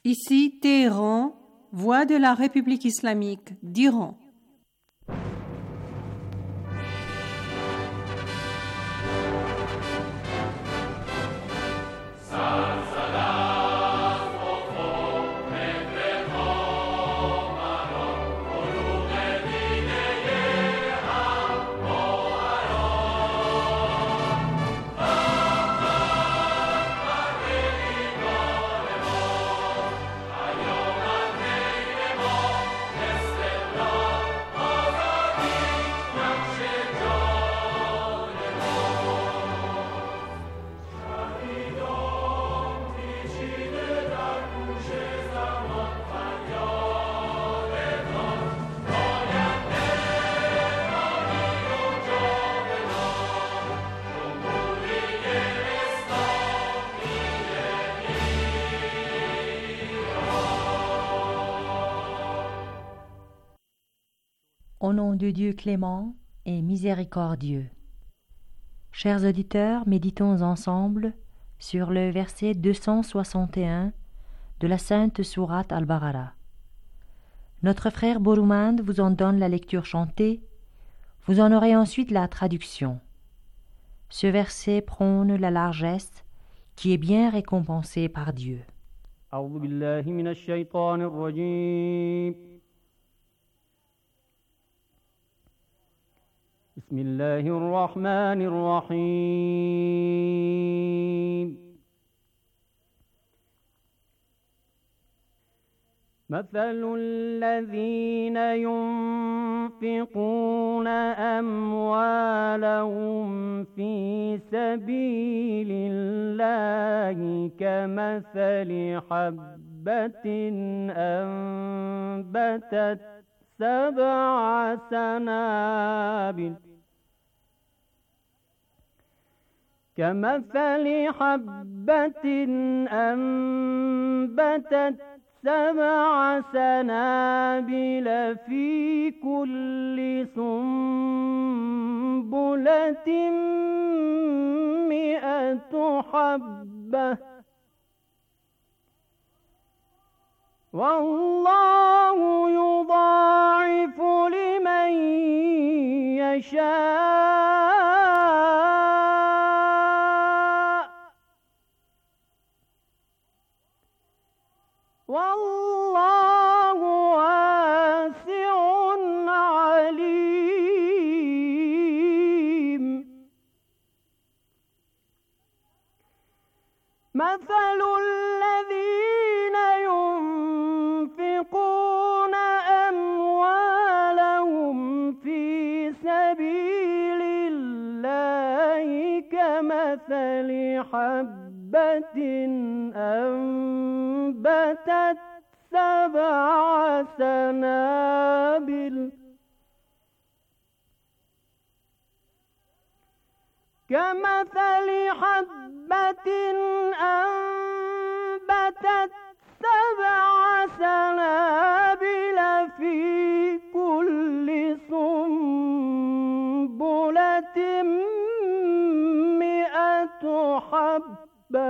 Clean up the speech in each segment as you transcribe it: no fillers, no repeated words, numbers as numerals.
Ici Téhéran, voix de la République islamique d'Iran. Au nom de Dieu clément et miséricordieux. Chers auditeurs, méditons ensemble sur le verset 261 de la Sainte Sourate Al-Baqara. Notre frère Boroumand vous en donne la lecture chantée, vous en aurez ensuite la traduction. Ce verset prône la largesse qui est bien récompensée par Dieu. أعوذ بالله من الشيطان الرجيم بسم الله الرحمن الرحيم مثل الذين ينفقون أموالهم في سبيل الله كمثل حبة أنبتت 7 سنابل كمثل حبة أنبتت 7 سنابل في كل سنبلة 100 حبة والله يضاعف لمن يشاء والله واسع عليم مثل الذين ينفقون أموالهم في سبيل الله كمثل حبة أنبتت 7 سنابل كمثل حبة أنبتت 7 سنابل في كل سنبلة 100 حبة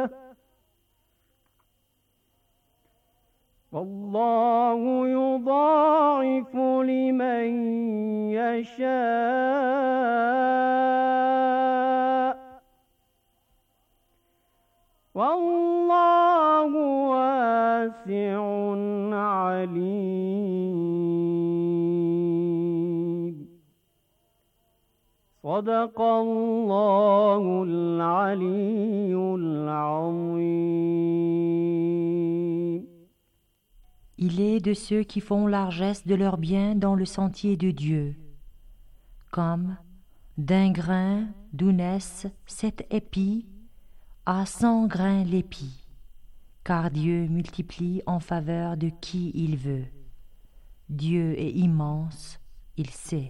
والله يضاعف لمن يشاء والله واسع عليم صدق الله العلي العظيم. Il est de ceux qui font largesse de leurs biens dans le sentier de Dieu, comme d'un grain d'où naissent 7 épis à 100 grains l'épi, car Dieu multiplie en faveur de qui il veut. Dieu est immense, il sait.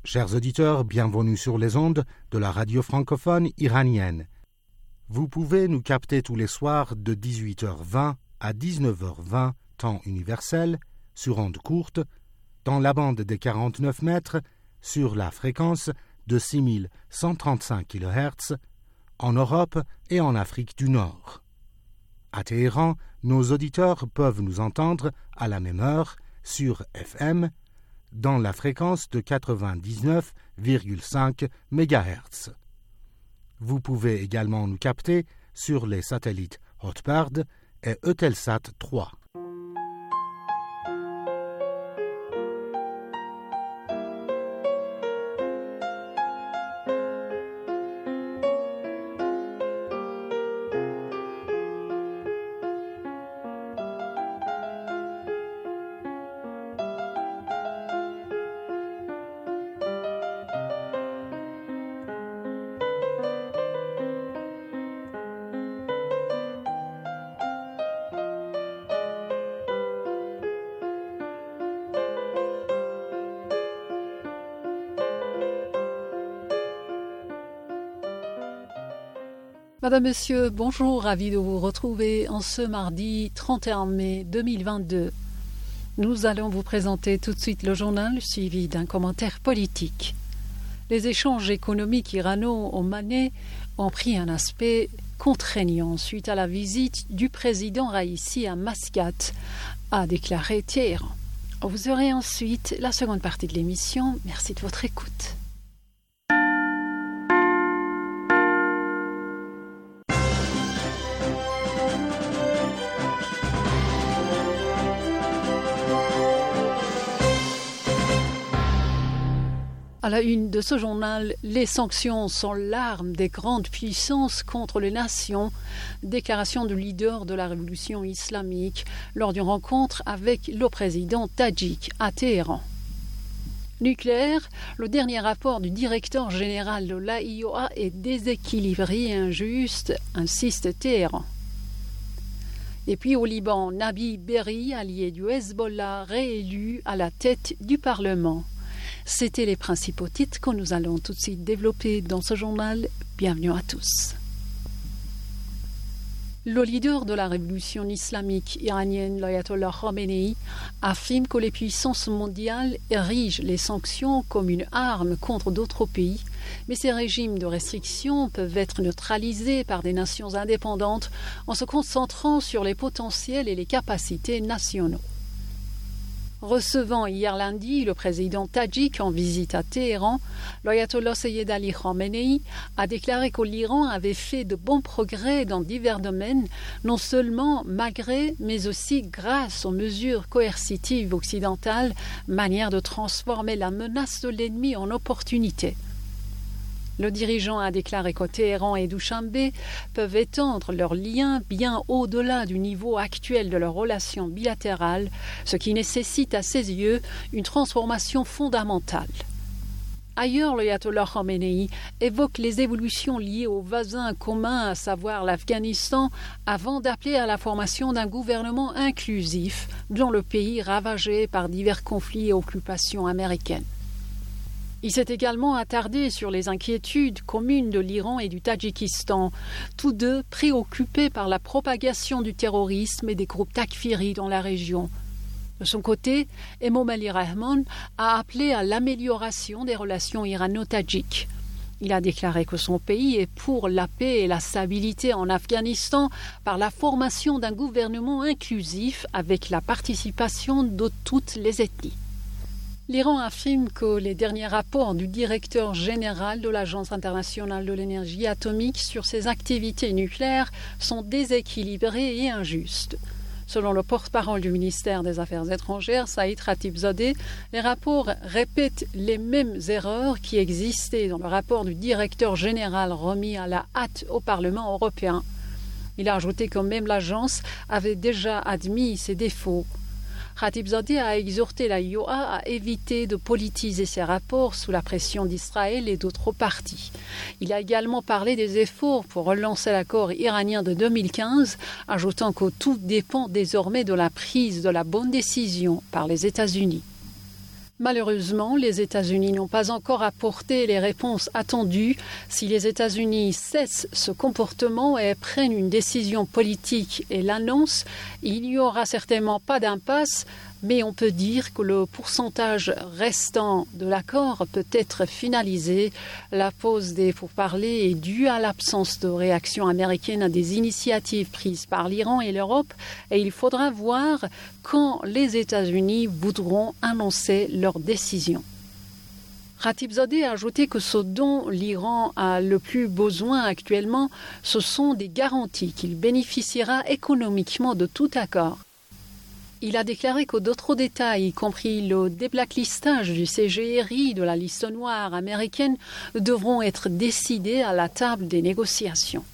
Chers auditeurs, bienvenue sur les ondes de la radio francophone iranienne. Vous pouvez nous capter tous les soirs de 18h20 à 19h20, temps universel, sur ondes courtes, dans la bande des 49 mètres, sur la fréquence de 6135 kHz, en Europe et en Afrique du Nord. À Téhéran, nos auditeurs peuvent nous entendre à la même heure sur FM, dans la fréquence de 99,5 MHz. Vous pouvez également nous capter sur les satellites Hotbird et Eutelsat 3. Madame, Monsieur, bonjour, ravi de vous retrouver en ce mardi 31 mai 2022. Nous allons vous présenter tout de suite le journal suivi d'un commentaire politique. Les échanges économiques irano-omanais ont pris un aspect contraignant suite à la visite du président Raïssi à Mascate, a déclaré Téhéran. Vous aurez ensuite la seconde partie de l'émission. Merci de votre écoute. À la une de ce journal, les sanctions sont l'arme des grandes puissances contre les nations, déclaration du leader de la révolution islamique lors d'une rencontre avec le président tadjik à Téhéran. Nucléaire, le dernier rapport du directeur général de l'AIOA est déséquilibré et injuste, insiste Téhéran. Et puis au Liban, Nabi Berri, allié du Hezbollah, réélu à la tête du Parlement. C'étaient les principaux titres que nous allons tout de suite développer dans ce journal. Bienvenue à tous. Le leader de la révolution islamique iranienne, l'ayatollah Khamenei, affirme que les puissances mondiales érigent les sanctions comme une arme contre d'autres pays, mais ces régimes de restriction peuvent être neutralisés par des nations indépendantes en se concentrant sur les potentiels et les capacités nationaux. Recevant hier lundi le président tadjik en visite à Téhéran, l'ayatollah Seyyed Ali Khamenei a déclaré que l'Iran avait fait de bons progrès dans divers domaines, non seulement malgré, mais aussi grâce aux mesures coercitives occidentales, manière de transformer la menace de l'ennemi en opportunité. Le dirigeant a déclaré que Téhéran et Douchanbé peuvent étendre leurs liens bien au-delà du niveau actuel de leurs relations bilatérales, ce qui nécessite à ses yeux une transformation fondamentale. Ailleurs, l'ayatollah Khamenei évoque les évolutions liées aux voisins communs, à savoir l'Afghanistan, avant d'appeler à la formation d'un gouvernement inclusif dans le pays ravagé par divers conflits et occupations américaines. Il s'est également attardé sur les inquiétudes communes de l'Iran et du Tadjikistan, tous deux préoccupés par la propagation du terrorisme et des groupes takfiris dans la région. De son côté, Emomali Rahman a appelé à l'amélioration des relations irano-tadjiques. Il a déclaré que son pays est pour la paix et la stabilité en Afghanistan par la formation d'un gouvernement inclusif avec la participation de toutes les ethnies. L'Iran affirme que les derniers rapports du directeur général de l'Agence internationale de l'énergie atomique sur ses activités nucléaires sont déséquilibrés et injustes. Selon le porte-parole du ministère des Affaires étrangères, Saïd Khatibzadeh, les rapports répètent les mêmes erreurs qui existaient dans le rapport du directeur général remis à la hâte au Parlement européen. Il a ajouté que même l'agence avait déjà admis ses défauts. Khatibzadeh a exhorté la IOA à éviter de politiser ses rapports sous la pression d'Israël et d'autres parties. Il a également parlé des efforts pour relancer l'accord iranien de 2015, ajoutant que tout dépend désormais de la prise de la bonne décision par les États-Unis. Malheureusement, les États-Unis n'ont pas encore apporté les réponses attendues. Si les États-Unis cessent ce comportement et prennent une décision politique et l'annoncent, il n'y aura certainement pas d'impasse, mais on peut dire que le pourcentage restant de l'accord peut être finalisé. La pause des pourparlers est due à l'absence de réaction américaine à des initiatives prises par l'Iran et l'Europe, et il faudra voir quand les États-Unis voudront annoncer leur décision. Ratibzadeh a ajouté que ce dont l'Iran a le plus besoin actuellement, ce sont des garanties qu'il bénéficiera économiquement de tout accord. Il a déclaré que d'autres détails, y compris le déblacklistage du CGRI de la liste noire américaine, devront être décidés à la table des négociations.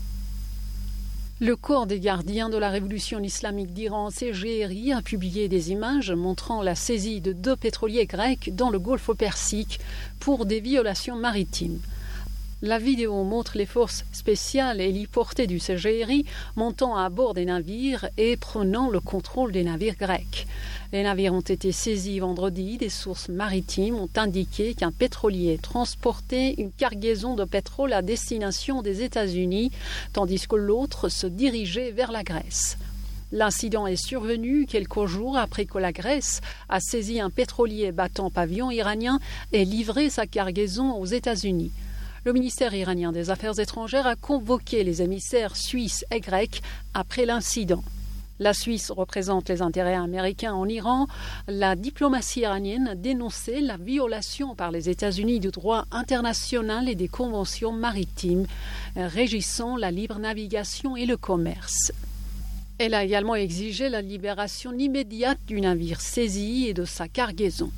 Le corps des gardiens de la révolution islamique d'Iran, CGRI, a publié des images montrant la saisie de 2 pétroliers grecs dans le golfe Persique pour des violations maritimes. La vidéo montre les forces spéciales héliportées du CGRI montant à bord des navires et prenant le contrôle des navires grecs. Les navires ont été saisis vendredi. Des sources maritimes ont indiqué qu'un pétrolier transportait une cargaison de pétrole à destination des États-Unis, tandis que l'autre se dirigeait vers la Grèce. L'incident est survenu quelques jours après que la Grèce a saisi un pétrolier battant pavillon iranien et livré sa cargaison aux États-Unis. Le ministère iranien des Affaires étrangères a convoqué les émissaires suisses et grecs après l'incident. La Suisse représente les intérêts américains en Iran. La diplomatie iranienne a dénoncé la violation par les États-Unis du droit international et des conventions maritimes régissant la libre navigation et le commerce. Elle a également exigé la libération immédiate du navire saisi et de sa cargaison.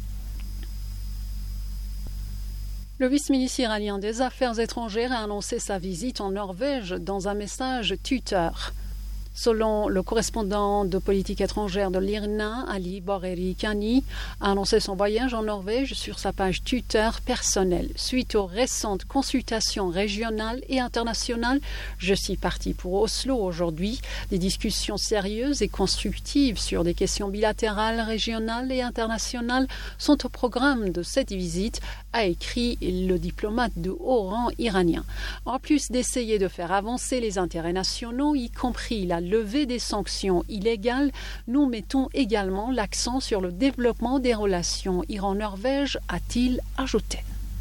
Le vice-ministre iranien des Affaires étrangères a annoncé sa visite en Norvège dans un message Twitter. Selon le correspondant de politique étrangère de l'IRNA, Ali Boreri Kani, a annoncé son voyage en Norvège sur sa page Twitter personnelle. Suite aux récentes consultations régionales et internationales, je suis parti pour Oslo aujourd'hui. Des discussions sérieuses et constructives sur des questions bilatérales, régionales et internationales sont au programme de cette visite, a écrit le diplomate de haut rang iranien. En plus d'essayer de faire avancer les intérêts nationaux, y compris la levée des sanctions illégales, nous mettons également l'accent sur le développement des relations Iran-Norvège, a-t-il ajouté.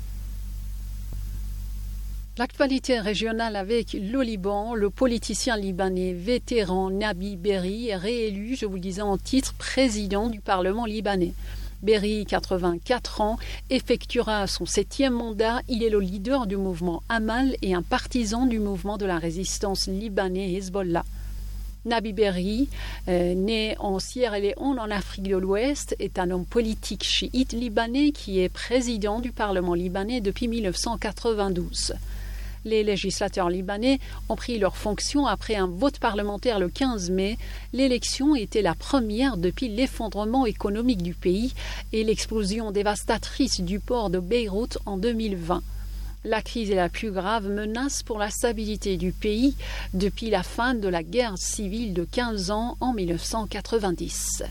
L'actualité régionale avec le Liban, le politicien libanais vétéran Nabi Berri est réélu, je vous le disais en titre, président du Parlement libanais. Berri, 84 ans, effectuera son 7e mandat. Il est le leader du mouvement Amal et un partisan du mouvement de la résistance libanais Hezbollah. Nabi Berri, né en Sierra Leone en Afrique de l'Ouest, est un homme politique chiite libanais qui est président du Parlement libanais depuis 1992. Les législateurs libanais ont pris leurs fonctions après un vote parlementaire le 15 mai. L'élection était la première depuis l'effondrement économique du pays et l'explosion dévastatrice du port de Beyrouth en 2020. La crise est la plus grave menace pour la stabilité du pays depuis la fin de la guerre civile de 15 ans en 1990.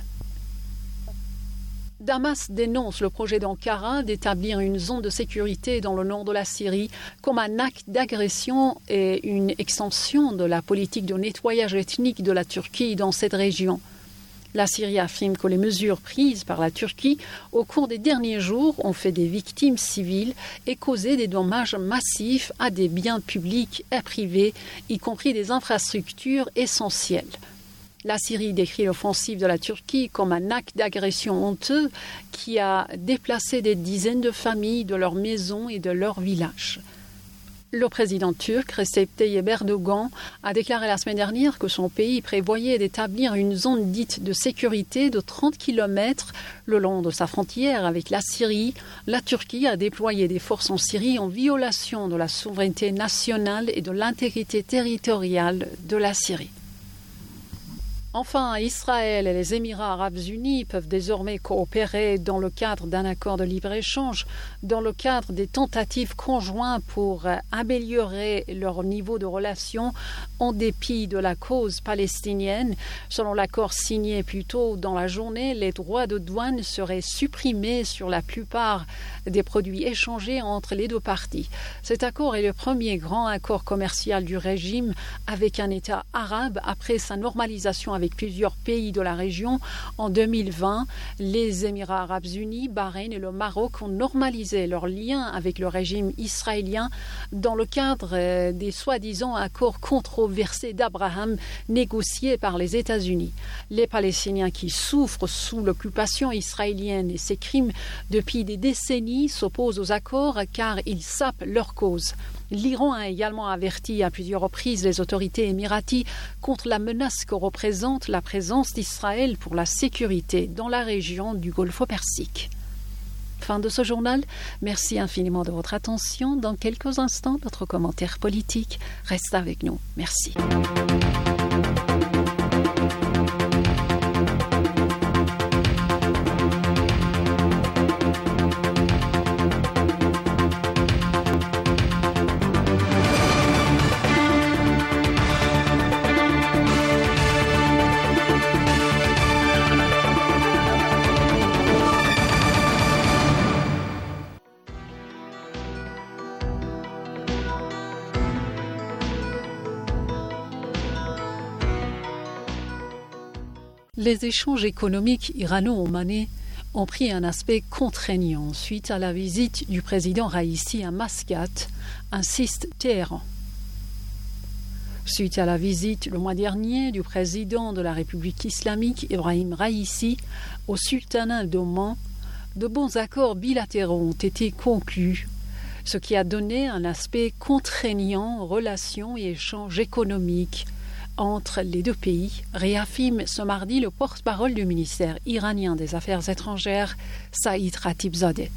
Damas dénonce le projet d'Ankara d'établir une zone de sécurité dans le nord de la Syrie comme un acte d'agression et une extension de la politique de nettoyage ethnique de la Turquie dans cette région. La Syrie affirme que les mesures prises par la Turquie au cours des derniers jours ont fait des victimes civiles et causé des dommages massifs à des biens publics et privés, y compris des infrastructures essentielles. La Syrie décrit l'offensive de la Turquie comme un acte d'agression honteux qui a déplacé des dizaines de familles de leurs maisons et de leurs villages. Le président turc, Recep Tayyip Erdogan, a déclaré la semaine dernière que son pays prévoyait d'établir une zone dite de sécurité de 30 km le long de sa frontière avec la Syrie. La Turquie a déployé des forces en Syrie en violation de la souveraineté nationale et de l'intégrité territoriale de la Syrie. Enfin, Israël et les Émirats arabes unis peuvent désormais coopérer dans le cadre d'un accord de libre-échange, dans le cadre des tentatives conjointes pour améliorer leur niveau de relations en dépit de la cause palestinienne. Selon l'accord signé plus tôt dans la journée, les droits de douane seraient supprimés sur la plupart des produits échangés entre les deux parties. Cet accord est le premier grand accord commercial du régime avec un État arabe après sa normalisation avec plusieurs pays de la région. En 2020, les Émirats arabes unis, Bahreïn et le Maroc ont normalisé leurs liens avec le régime israélien dans le cadre des soi-disant accords controversés d'Abraham négociés par les États-Unis. Les Palestiniens qui souffrent sous l'occupation israélienne et ses crimes depuis des décennies s'opposent aux accords car ils sapent leur cause. L'Iran a également averti à plusieurs reprises les autorités émiraties contre la menace que représente la présence d'Israël pour la sécurité dans la région du Golfe Persique. Fin de ce journal. Merci infiniment de votre attention. Dans quelques instants, notre commentaire politique. Reste avec nous. Merci. Les échanges économiques irano-omanais ont pris un aspect contraignant suite à la visite du président Raïssi à Mascate, insiste Téhéran. Suite à la visite le mois dernier du président de la République islamique Ebrahim Raïssi au sultanat d'Oman, de bons accords bilatéraux ont été conclus, ce qui a donné un aspect contraignant aux relations et échanges économiques entre les deux pays, réaffirme ce mardi le porte-parole du ministère iranien des Affaires étrangères, Saïd Khatibzadeh.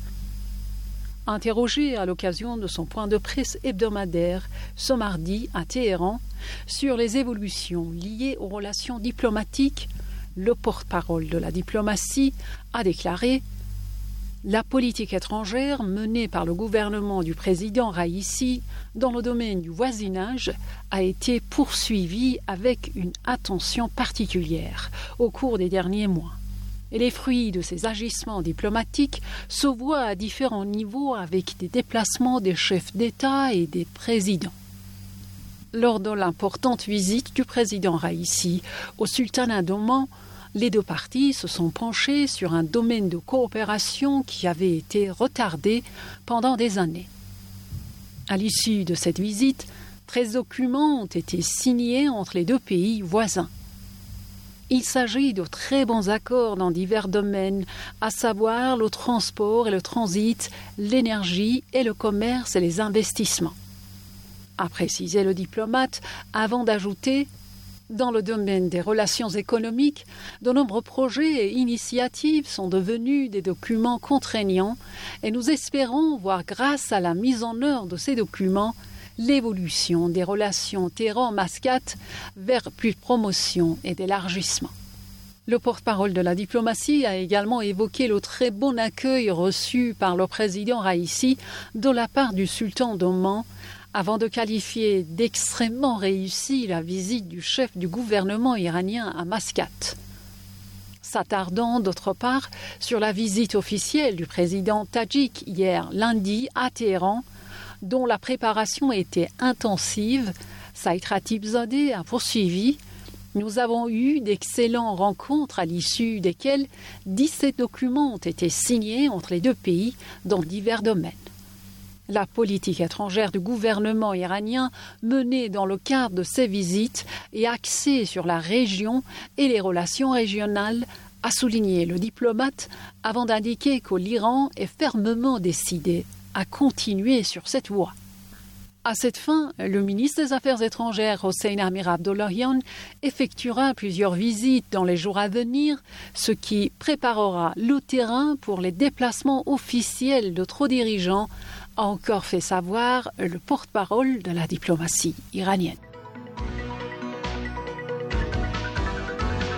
Interrogé à l'occasion de son point de presse hebdomadaire ce mardi à Téhéran sur les évolutions liées aux relations diplomatiques, le porte-parole de la diplomatie a déclaré « La politique étrangère menée par le gouvernement du président Raïssi dans le domaine du voisinage a été poursuivie avec une attention particulière au cours des derniers mois. Et les fruits de ces agissements diplomatiques se voient à différents niveaux avec des déplacements des chefs d'État et des présidents. » Lors de l'importante visite du président Raïssi au sultanat d'Oman, les deux parties se sont penchées sur un domaine de coopération qui avait été retardé pendant des années. À l'issue de cette visite, 13 documents ont été signés entre les deux pays voisins. Il s'agit de très bons accords dans divers domaines, à savoir le transport et le transit, l'énergie et le commerce et les investissements. A précisé le diplomate avant d'ajouter « Dans le domaine des relations économiques, de nombreux projets et initiatives sont devenus des documents contraignants et nous espérons voir grâce à la mise en œuvre de ces documents l'évolution des relations Téhéran-Mascate vers plus de promotion et d'élargissement. » Le porte-parole de la diplomatie a également évoqué le très bon accueil reçu par le président Raïssi de la part du sultan d'Oman, avant de qualifier d'extrêmement réussie la visite du chef du gouvernement iranien à Mascate. S'attardant d'autre part sur la visite officielle du président tadjik hier lundi à Téhéran, dont la préparation était intensive, Saïd Khatibzadeh a poursuivi « Nous avons eu d'excellentes rencontres à l'issue desquelles 17 documents ont été signés entre les deux pays dans divers domaines. La politique étrangère du gouvernement iranien menée dans le cadre de ces visites est axée sur la région et les relations régionales, a souligné le diplomate avant d'indiquer que l'Iran est fermement décidé à continuer sur cette voie. À cette fin, le ministre des Affaires étrangères Hossein Amir Abdollahian effectuera plusieurs visites dans les jours à venir, ce qui préparera le terrain pour les déplacements officiels d'autres dirigeants, a encore fait savoir le porte-parole de la diplomatie iranienne.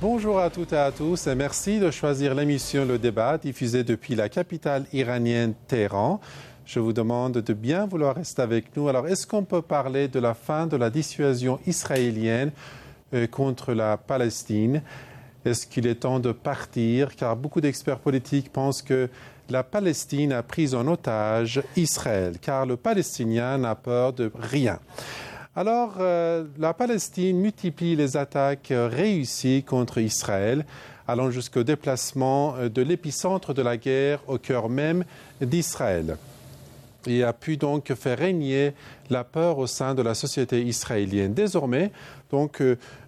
Bonjour à toutes et à tous et merci de choisir l'émission Le Débat diffusée depuis la capitale iranienne Téhéran. Je vous demande de bien vouloir rester avec nous. Alors, est-ce qu'on peut parler de la fin de la dissuasion israélienne contre la Palestine? Est-ce qu'il est temps de partir? Car beaucoup d'experts politiques pensent que la Palestine a pris en otage Israël, car le Palestinien n'a peur de rien. Alors, la Palestine multiplie les attaques réussies contre Israël, allant jusqu'au déplacement de l'épicentre de la guerre au cœur même d'Israël. Et a pu donc faire régner la peur au sein de la société israélienne. Désormais, donc,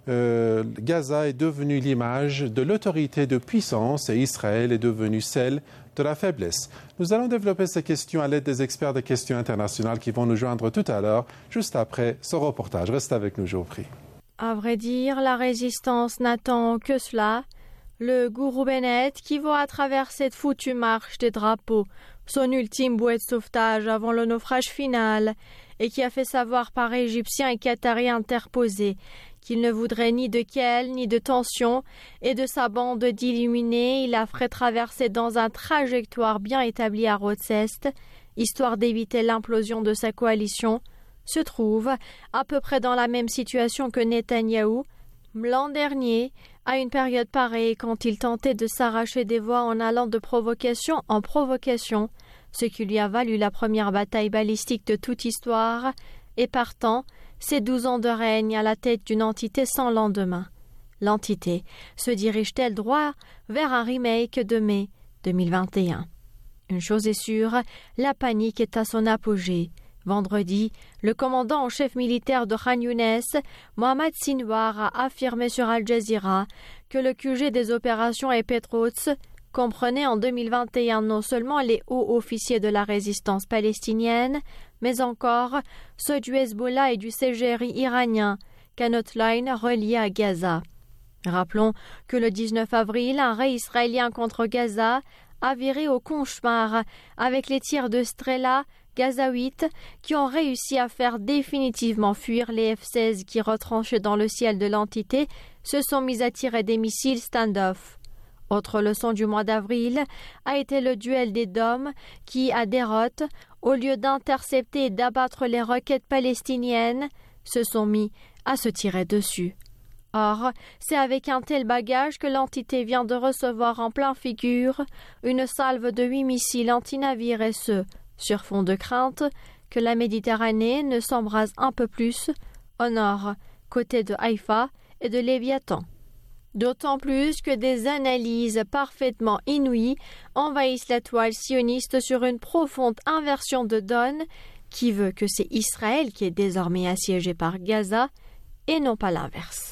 Gaza est devenu l'image de l'autorité de puissance et Israël est devenu celle de la faiblesse. Nous allons développer ces questions à l'aide des experts des questions internationales qui vont nous joindre tout à l'heure, juste après ce reportage. Reste avec nous, je vous prie. À vrai dire, la résistance n'attend que cela. Le gourou Bennett, qui voit à travers cette foutue marche des drapeaux son ultime bouée de sauvetage avant le naufrage final, et qui a fait savoir par Égyptiens et Qataris interposés qu'il ne voudrait ni de quel ni de tension, et de sa bande d'illuminés, il la ferait traverser dans un trajectoire bien établi à Rotsest, histoire d'éviter l'implosion de sa coalition, se trouve à peu près dans la même situation que Netanyahou, l'an dernier, à une période pareille, quand il tentait de s'arracher des voix en allant de provocation en provocation, ce qui lui a valu la première bataille balistique de toute histoire, et partant, ses 12 ans de règne à la tête d'une entité sans lendemain. L'entité se dirige-t-elle droit vers un remake de mai 2021? Une chose est sûre, la panique est à son apogée. Vendredi, le commandant en chef militaire de Khan Younes, Mohamed Sinwar, a affirmé sur Al Jazeera que le QG des opérations Epet-Rots comprenait en 2021 non seulement les hauts officiers de la résistance palestinienne, mais encore ceux du Hezbollah et du CGRI iranien, qu'un hotline relié à Gaza. Rappelons que le 19 avril, un raid israélien contre Gaza a viré au cauchemar avec les tirs de Strela gazaouites qui ont réussi à faire définitivement fuir les F-16 qui, retranchés dans le ciel de l'entité, se sont mis à tirer des missiles stand-off. Autre leçon du mois d'avril a été le duel des Dômes qui, à déroute, au lieu d'intercepter et d'abattre les roquettes palestiniennes, se sont mis à se tirer dessus. Or, c'est avec un tel bagage que l'entité vient de recevoir en plein figure une salve de 8 missiles antinavires et ce, sur fond de crainte que la Méditerranée ne s'embrase un peu plus au nord, côté de Haïfa et de Léviathan. D'autant plus que des analyses parfaitement inouïes envahissent la toile sioniste sur une profonde inversion de donne qui veut que c'est Israël qui est désormais assiégé par Gaza et non pas l'inverse.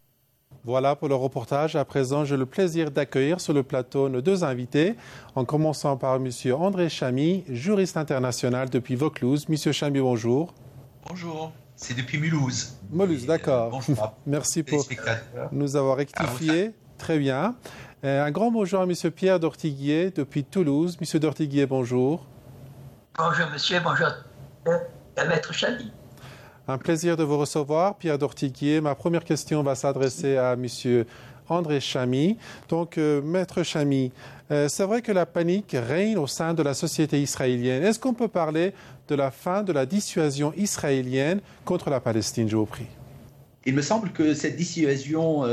Voilà pour le reportage. À présent, j'ai le plaisir d'accueillir sur le plateau nos deux invités, en commençant par M. André Chamy, juriste international depuis Vaucluse. M. Chamy, bonjour. Bonjour, c'est depuis Mulhouse. Mulhouse, d'accord. Bonjour. Merci pour nous avoir rectifié. Très bien. Un grand bonjour à M. Pierre d'Ortiguier depuis Toulouse. M. d'Ortiguier, bonjour. Bonjour monsieur, bonjour à Maître Chamy. Un plaisir de vous recevoir, Pierre d'Ortiguier. Ma première question va s'adresser à M. André Chamy. Donc, Maître Chamy, c'est vrai que la panique règne au sein de la société israélienne. Est-ce qu'on peut parler de la fin de la dissuasion israélienne contre la Palestine, je vous prie? Il me semble que cette dissuasion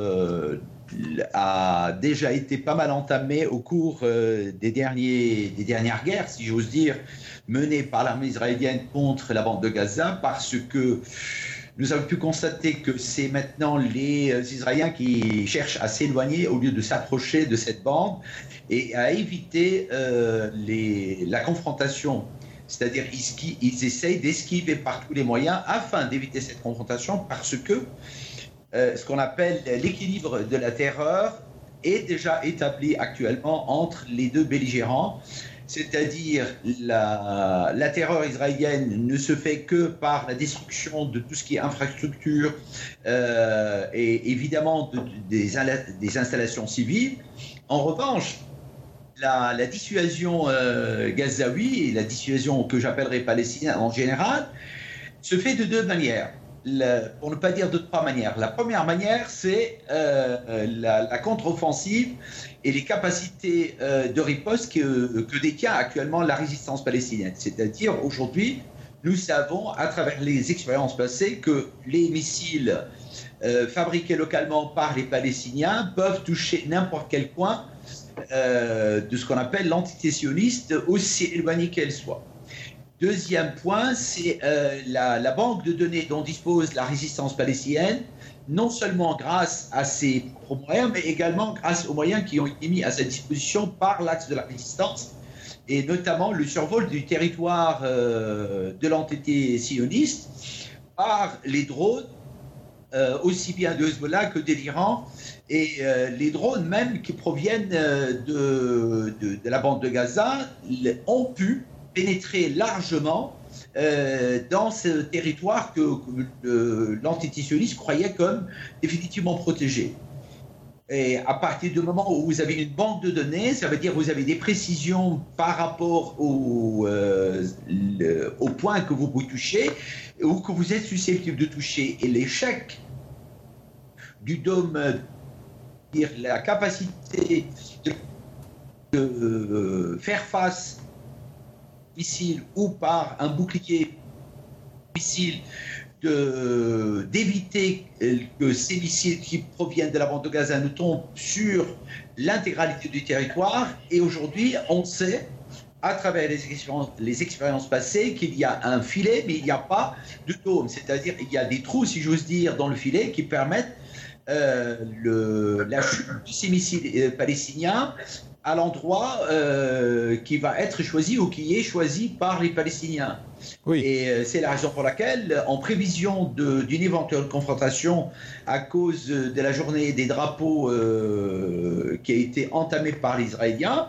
a déjà été pas mal entamée au cours des dernières guerres, si j'ose dire, menées par l'armée israélienne contre la bande de Gaza, parce que nous avons pu constater que c'est maintenant les Israéliens qui cherchent à s'éloigner au lieu de s'approcher de cette bande et à éviter la confrontation. C'est-à-dire ils essayent d'esquiver par tous les moyens afin d'éviter cette confrontation, parce que ce qu'on appelle l'équilibre de la terreur est déjà établi actuellement entre les deux belligérants. C'est-à-dire la terreur israélienne ne se fait que par la destruction de tout ce qui est infrastructure et évidemment des installations civiles. En revanche, la dissuasion gazaoui et la dissuasion que j'appellerais palestinienne en général se fait de deux manières. pour ne pas dire de trois manières. La première manière, c'est la contre-offensive et les capacités de riposte que détient actuellement la résistance palestinienne. C'est-à-dire, aujourd'hui, nous savons, à travers les expériences passées, que les missiles fabriqués localement par les Palestiniens peuvent toucher n'importe quel coin de ce qu'on appelle l'entité sioniste, aussi éloignée qu'elle soit. Deuxième point, c'est la banque de données dont dispose la résistance palestinienne, non seulement grâce à ses propres moyens, mais également grâce aux moyens qui ont été mis à sa disposition par l'axe de la résistance, et notamment le survol du territoire de l'entité sioniste par les drones, aussi bien de Hezbollah que de l'Iran, et les drones même qui proviennent de la bande de Gaza ont pu pénétrer largement dans ce territoire que l'entité sioniste croyait comme définitivement protégé. Et à partir du moment où vous avez une banque de données, ça veut dire que vous avez des précisions par rapport au point que vous pouvez toucher ou que vous êtes susceptible de toucher. Et l'échec du dôme, la capacité de faire face missile ou par un bouclier missile d'éviter que ces missiles qui proviennent de la bande de Gaza ne tombent sur l'intégralité du territoire. Et aujourd'hui, on sait, à travers les expériences passées, qu'il y a un filet, mais il n'y a pas de dôme. C'est-à-dire qu'il y a des trous, si j'ose dire, dans le filet qui permettent la chute de ces missiles palestiniens à l'endroit qui va être choisi ou qui est choisi par les Palestiniens. Oui. Et c'est la raison pour laquelle, en prévision d'une éventuelle confrontation à cause de la journée des drapeaux qui a été entamée par les Israéliens,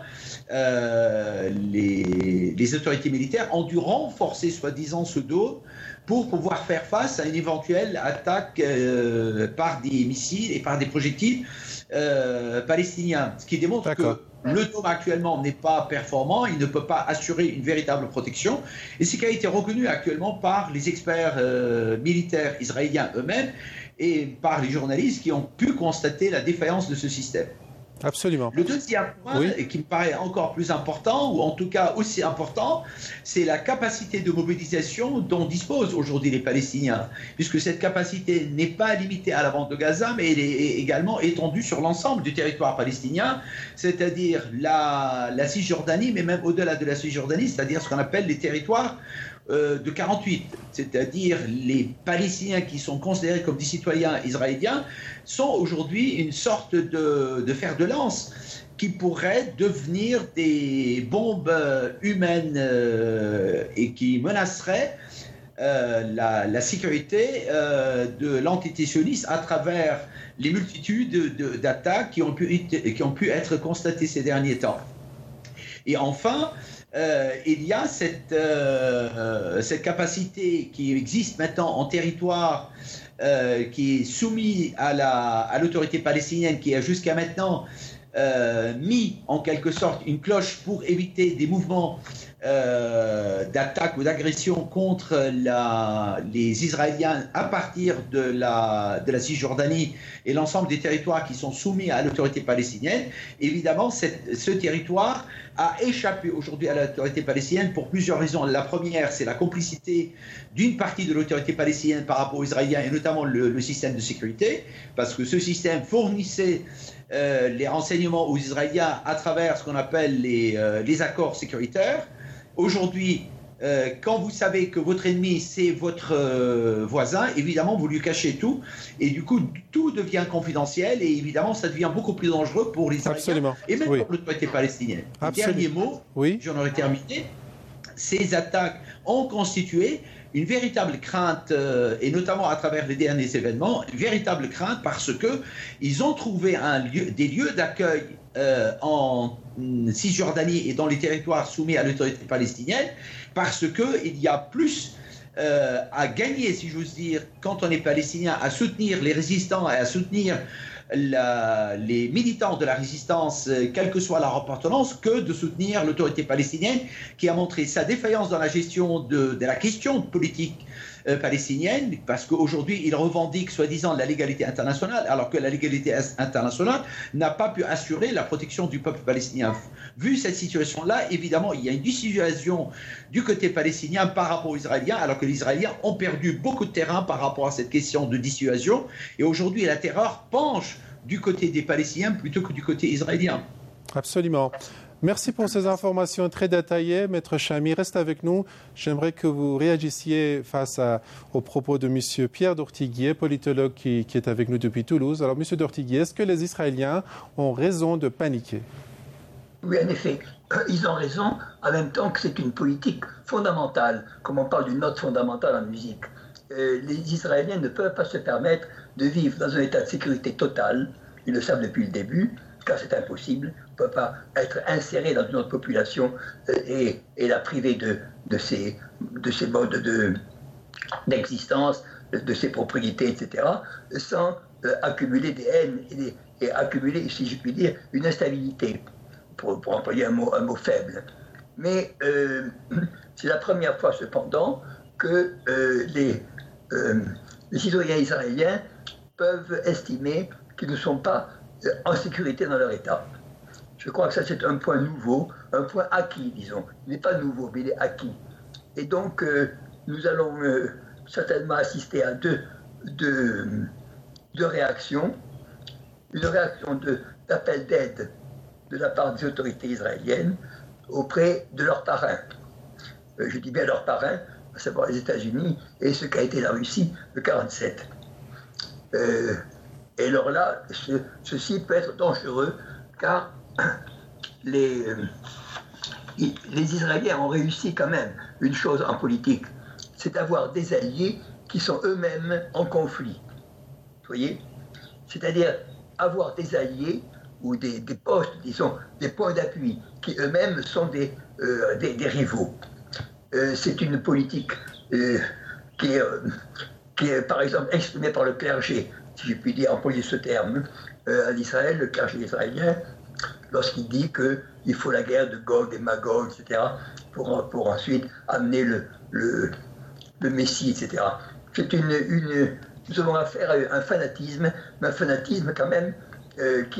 les autorités militaires ont dû renforcer soi-disant ce dôme pour pouvoir faire face à une éventuelle attaque par des missiles et par des projectiles palestiniens. Ce qui démontre que le dôme actuellement n'est pas performant, il ne peut pas assurer une véritable protection. Et ce qui a été reconnu actuellement par les experts militaires israéliens eux-mêmes et par les journalistes qui ont pu constater la défaillance de ce système. Absolument. Le deuxième point, qui me paraît encore plus important, ou en tout cas aussi important, c'est la capacité de mobilisation dont disposent aujourd'hui les Palestiniens, puisque cette capacité n'est pas limitée à la bande de Gaza, mais elle est également étendue sur l'ensemble du territoire palestinien, c'est-à-dire la Cisjordanie, mais même au-delà de la Cisjordanie, c'est-à-dire ce qu'on appelle les territoires de 48, c'est-à-dire les Palestiniens qui sont considérés comme des citoyens israéliens sont aujourd'hui une sorte de fer de lance qui pourrait devenir des bombes humaines et qui menaceraient la sécurité de l'entité sioniste à travers les multitudes d'attaques qui ont pu être constatées ces derniers temps. Et enfin, il y a cette capacité qui existe maintenant en territoire qui est soumis à l'autorité palestinienne, qui a jusqu'à maintenant mis en quelque sorte une cloche pour éviter des mouvements d'attaque ou d'agression contre les Israéliens à partir de la Cisjordanie et l'ensemble des territoires qui sont soumis à l'autorité palestinienne. Évidemment, ce territoire a échappé aujourd'hui à l'autorité palestinienne pour plusieurs raisons. La première, c'est la complicité d'une partie de l'autorité palestinienne par rapport aux Israéliens et notamment le système de sécurité, parce que ce système fournissait les renseignements aux Israéliens à travers ce qu'on appelle les accords sécuritaires. Aujourd'hui, quand vous savez que votre ennemi, c'est votre voisin, évidemment, vous lui cachez tout. Et du coup, tout devient confidentiel. Et évidemment, ça devient beaucoup plus dangereux pour les Israéliens et même pour l'autorité palestinienne. Dernier mot, j'en aurais terminé. Ces attaques ont constitué une véritable crainte, et notamment à travers les derniers événements, une véritable crainte parce qu'ils ont trouvé des lieux d'accueil en Cisjordanie et dans les territoires soumis à l'autorité palestinienne, parce qu'il y a plus à gagner, si j'ose dire, quand on est palestinien, à soutenir les résistants et à soutenir les militants de la résistance, quelle que soit leur appartenance, que de soutenir l'autorité palestinienne qui a montré sa défaillance dans la gestion de la question politique palestinienne, parce qu'aujourd'hui, ils revendiquent soi-disant la légalité internationale, alors que la légalité internationale n'a pas pu assurer la protection du peuple palestinien. Vu cette situation-là, évidemment, il y a une dissuasion du côté palestinien par rapport aux Israéliens, alors que les Israéliens ont perdu beaucoup de terrain par rapport à cette question de dissuasion. Et aujourd'hui, la terreur penche du côté des Palestiniens plutôt que du côté israélien. Absolument. Merci pour ces informations très détaillées. Maître Chami, reste avec nous. J'aimerais que vous réagissiez face aux propos de M. Pierre d'Ortiguier, politologue qui est avec nous depuis Toulouse. Alors, M. d'Ortiguier, est-ce que les Israéliens ont raison de paniquer? Oui, en effet, ils ont raison, en même temps que c'est une politique fondamentale, comme on parle d'une note fondamentale en musique. Les Israéliens ne peuvent pas se permettre de vivre dans un état de sécurité totale, ils le savent depuis le début, car c'est impossible, on ne peut pas être inséré dans une autre population et la priver de ses modes d'existence, de ses propriétés, etc., sans accumuler des haines et accumuler, si je puis dire, une instabilité, pour employer un mot faible. Mais c'est la première fois cependant que les citoyens israéliens peuvent estimer qu'ils ne sont pas en sécurité dans leur État. Je crois que ça c'est un point nouveau, un point acquis, disons. Il n'est pas nouveau, mais il est acquis. Et donc nous allons certainement assister à deux réactions. Une réaction d'appel d'aide de la part des autorités israéliennes auprès de leurs parrains. Je dis bien leurs parrains, à savoir les États-Unis et ce qu'a été la Russie de 1947. Et alors là, ceci peut être dangereux car les Israéliens ont réussi quand même une chose en politique, c'est d'avoir des alliés qui sont eux-mêmes en conflit. Vous voyez ? C'est-à-dire avoir des alliés ou des postes, disons, des points d'appui qui eux-mêmes sont des rivaux. C'est une politique qui est par exemple exprimée par le clergé, si je puis dire, employer ce terme, en Israël, le clergé israélien, lorsqu'il dit qu'il faut la guerre de Gog et Magog, etc., pour ensuite amener le Messie, etc. C'est nous avons affaire à un fanatisme, mais un fanatisme quand même qui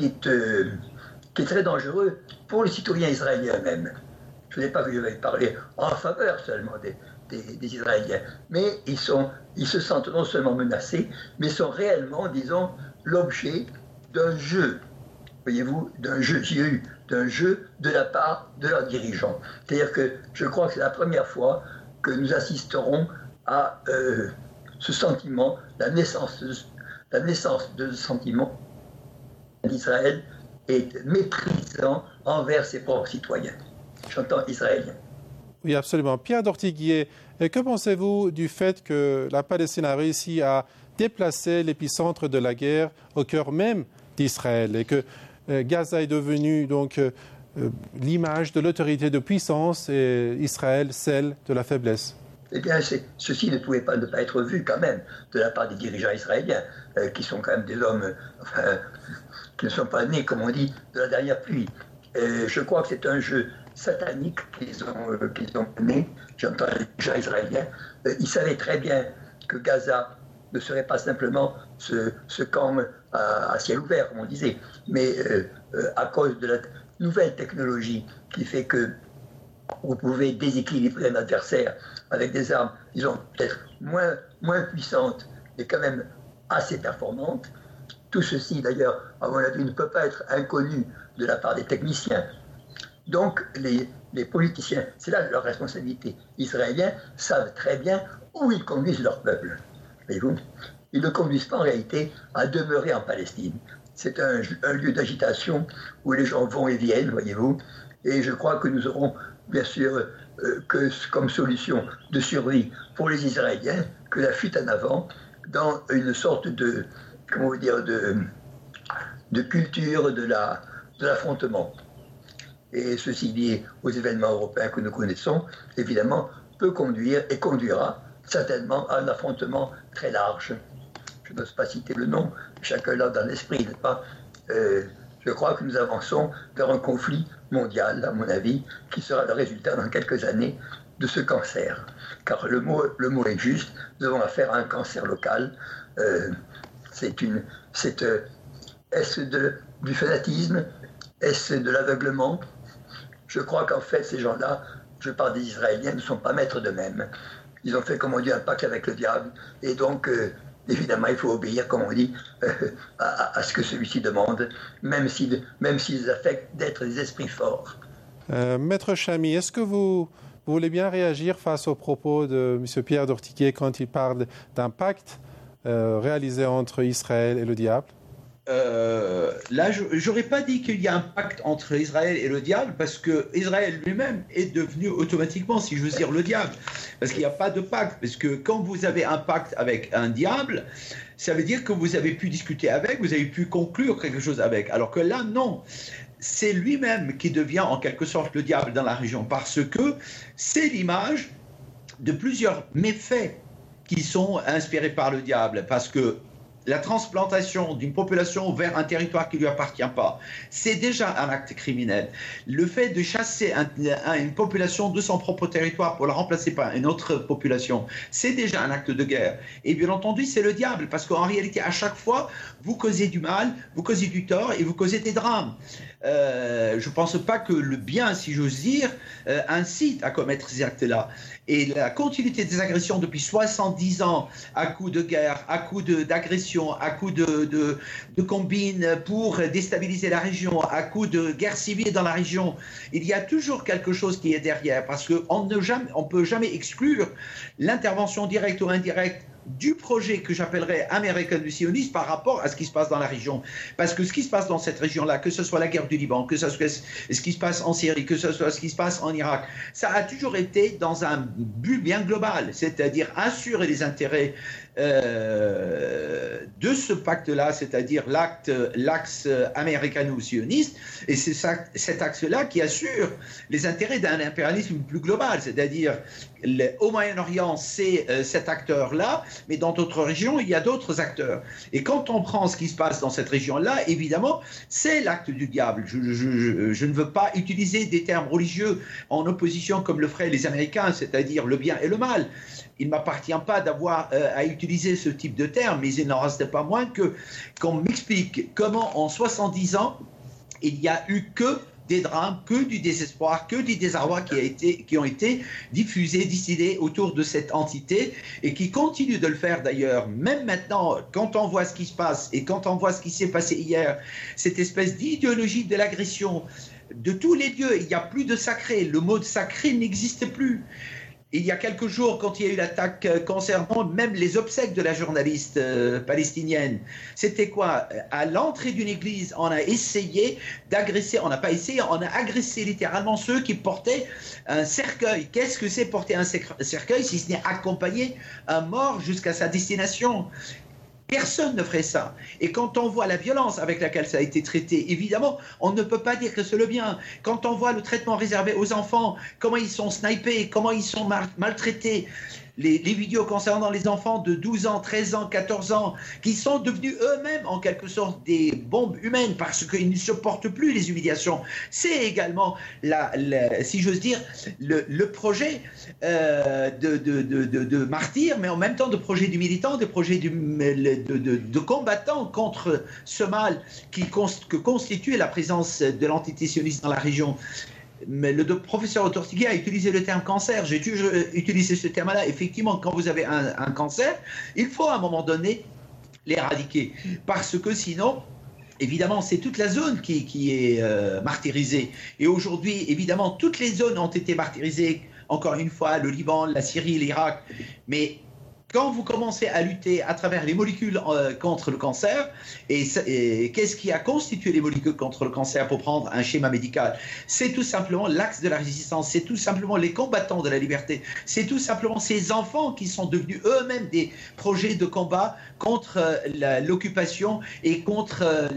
est très dangereux pour les citoyens israéliens même. Je n'ai pas que je vais parler en faveur seulement des Israéliens, mais ils se sentent non seulement menacés, mais sont réellement, disons, l'objet d'un jeu, voyez-vous, d'un jeu de la part de leurs dirigeants. C'est-à-dire que je crois que c'est la première fois que nous assisterons à ce sentiment, la naissance de ce sentiment d'Israël est méprisant envers ses propres citoyens. J'entends israélien. Oui, absolument. Pierre d'Ortiguier, que pensez-vous du fait que la Palestine a réussi à déplacer l'épicentre de la guerre au cœur même d'Israël et que Gaza est devenu donc l'image de l'autorité de puissance et Israël celle de la faiblesse? Eh bien, ceci ne pouvait pas ne pas être vu quand même de la part des dirigeants israéliens, qui sont quand même des hommes qui ne sont pas nés, comme on dit, de la dernière pluie. Je crois que c'est un jeu satanique qu'ils ont mené. J'entends les dirigeants israéliens. Ils savaient très bien que Gaza ne serait pas simplement ce camp à ciel ouvert, comme on disait, mais à cause de la nouvelle technologie qui fait que vous pouvez déséquilibrer un adversaire avec des armes, disons, peut-être moins puissantes, mais quand même assez performantes. Tout ceci, d'ailleurs, à mon avis, ne peut pas être inconnu de la part des techniciens. Donc, les politiciens, c'est là leur responsabilité. Les Israéliens savent très bien où ils conduisent leur peuple. Voyez-vous ? Ils ne conduisent pas en réalité à demeurer en Palestine. C'est un lieu d'agitation où les gens vont et viennent, voyez-vous. Et je crois que nous aurons, bien sûr, comme solution de survie pour les Israéliens, que la fuite en avant dans une sorte de, comment vous dire, de culture de l'affrontement. Et ceci lié aux événements européens que nous connaissons, évidemment, peut conduire et conduira certainement à un affrontement très large. Je n'ose pas citer le nom, chacun l'a dans l'esprit, n'est-ce pas ? Je crois que nous avançons vers un conflit mondial, à mon avis, qui sera le résultat dans quelques années de ce cancer. Car le mot est juste, nous avons affaire à un cancer local. Est-ce du fanatisme? Est-ce de l'aveuglement? Je crois qu'en fait, ces gens-là, je parle des Israéliens, ne sont pas maîtres d'eux-mêmes. Ils ont fait, comme on dit, un pacte avec le diable. Et donc, évidemment, il faut obéir, comme on dit, à ce que celui-ci demande, même s'ils affectent d'être des esprits forts. Maître Chamy, est-ce que vous voulez bien réagir face aux propos de M. Pierre d'Ortiguier quand il parle d'un pacte réalisé entre Israël et le diable? Là, je n'aurais pas dit qu'il y a un pacte entre Israël et le diable, parce que Israël lui-même est devenu automatiquement, si je veux dire, le diable. Parce qu'il n'y a pas de pacte. Parce que quand vous avez un pacte avec un diable, ça veut dire que vous avez pu discuter avec, vous avez pu conclure quelque chose avec. Alors que là, non. C'est lui-même qui devient en quelque sorte le diable dans la région, parce que c'est l'image de plusieurs méfaits qui sont inspirés par le diable. Parce que la transplantation d'une population vers un territoire qui ne lui appartient pas, c'est déjà un acte criminel. Le fait de chasser une population de son propre territoire pour la remplacer par une autre population, c'est déjà un acte de guerre. Et bien entendu, c'est le diable, parce qu'en réalité, à chaque fois, vous causez du mal, vous causez du tort et vous causez des drames. Je ne pense pas que le bien, si j'ose dire, incite à commettre ces actes-là. Et la continuité des agressions depuis 70 ans, à coups de guerre, à coups d'agression, à coups de combines pour déstabiliser la région, à coups de guerre civile dans la région, il y a toujours quelque chose qui est derrière, parce qu'on ne peut jamais exclure l'intervention directe ou indirecte du projet que j'appellerais américano-sioniste par rapport à ce qui se passe dans la région. Parce que ce qui se passe dans cette région-là, que ce soit la guerre du Liban, que ce soit ce qui se passe en Syrie, que ce soit ce qui se passe en Irak, ça a toujours été dans un but bien global, c'est-à-dire assurer les intérêts de ce pacte-là, c'est-à-dire l'axe américano-sioniste, et c'est cet axe-là qui assure les intérêts d'un impérialisme plus global, c'est-à-dire au Moyen-Orient, c'est cet acteur-là, mais dans d'autres régions, il y a d'autres acteurs. Et quand on prend ce qui se passe dans cette région-là, évidemment, c'est l'acte du diable. Je ne veux pas utiliser des termes religieux en opposition comme le feraient les Américains, c'est-à-dire le bien et le mal. Il ne m'appartient pas d'avoir à utiliser ce type de terme, mais il n'en reste pas moins qu'on m'explique comment en 70 ans, il n'y a eu que des drames, que du désespoir, que du désarroi qui ont été diffusés, distillés autour de cette entité et qui continuent de le faire d'ailleurs. Même maintenant, quand on voit ce qui se passe et quand on voit ce qui s'est passé hier, cette espèce d'idéologie de l'agression de tous les lieux, il n'y a plus de sacré. Le mot de sacré n'existe plus. Il y a quelques jours, quand il y a eu l'attaque concernant même les obsèques de la journaliste palestinienne, c'était quoi? À l'entrée d'une église, on a essayé d'agresser, on n'a pas essayé, on a agressé littéralement ceux qui portaient un cercueil. Qu'est-ce que c'est porter un cercueil si ce n'est accompagner un mort jusqu'à sa destination? Personne ne ferait ça. Et quand on voit la violence avec laquelle ça a été traité, évidemment, on ne peut pas dire que c'est le bien. Quand on voit le traitement réservé aux enfants, comment ils sont snipés, comment ils sont maltraités, les vidéos concernant les enfants de 12 ans, 13 ans, 14 ans, qui sont devenus eux-mêmes en quelque sorte des bombes humaines parce qu'ils ne supportent plus les humiliations. C'est également, si j'ose dire, le projet de martyrs, mais en même temps de projet du militant, de projet de combattants contre ce mal que constitue la présence de l'entité sioniste dans la région. Mais le professeur d'Ortiguier a utilisé le terme cancer. J'ai toujours utilisé ce terme-là. Effectivement, quand vous avez un cancer, il faut à un moment donné l'éradiquer. Parce que sinon, évidemment, c'est toute la zone qui est martyrisée. Et aujourd'hui, évidemment, toutes les zones ont été martyrisées. Encore une fois, le Liban, la Syrie, l'Irak. Mais quand vous commencez à lutter à travers les molécules contre le cancer, et qu'est-ce qui a constitué les molécules contre le cancer pour prendre un schéma médical? C'est tout simplement l'axe de la résistance, c'est tout simplement les combattants de la liberté, c'est tout simplement ces enfants qui sont devenus eux-mêmes des projets de combat contre l'occupation et contre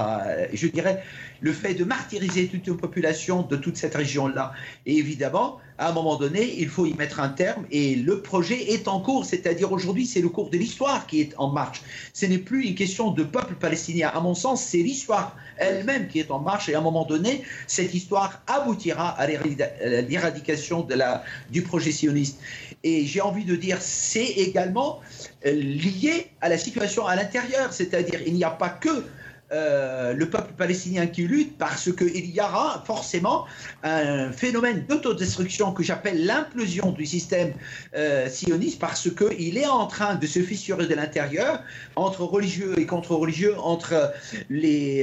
le fait de martyriser toute une population de toute cette région-là. Et évidemment, À un moment donné, il faut y mettre un terme et le projet est en cours, c'est-à-dire aujourd'hui, c'est le cours de l'histoire qui est en marche. Ce n'est plus une question de peuple palestinien. À mon sens, c'est l'histoire elle-même qui est en marche et à un moment donné, cette histoire aboutira à l'éradication du projet sioniste. Et j'ai envie de dire, c'est également lié à la situation à l'intérieur, c'est-à-dire il n'y a pas que le peuple palestinien qui lutte, parce qu'il y aura forcément un phénomène d'autodestruction que j'appelle l'implosion du système sioniste, parce qu'il est en train de se fissurer de l'intérieur, entre religieux et contre-religieux, entre les